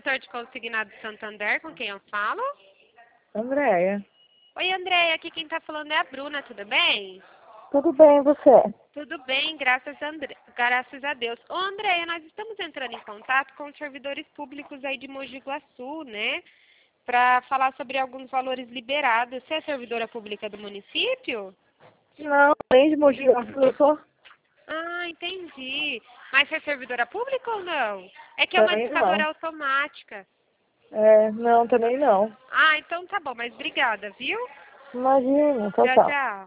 setor de consignado Santander, com quem eu falo? Andréia. Oi, Andréia, aqui quem tá falando é a Bruna, tudo bem? Tudo bem, você? Tudo bem, graças a Deus. Ô, Andréia, nós estamos entrando em contato com os servidores públicos aí de Mogi Guaçu, né? Para falar sobre alguns valores liberados. Você é servidora pública do município? Não, além de Mogi Guaçu, eu sou. Ah, entendi. Mas você é servidora pública ou não? É que é uma Também discadora não. automática. Não, também não. Ah, então tá bom, mas obrigada, viu? Imagina, tchau, Tchau, tchau. tchau.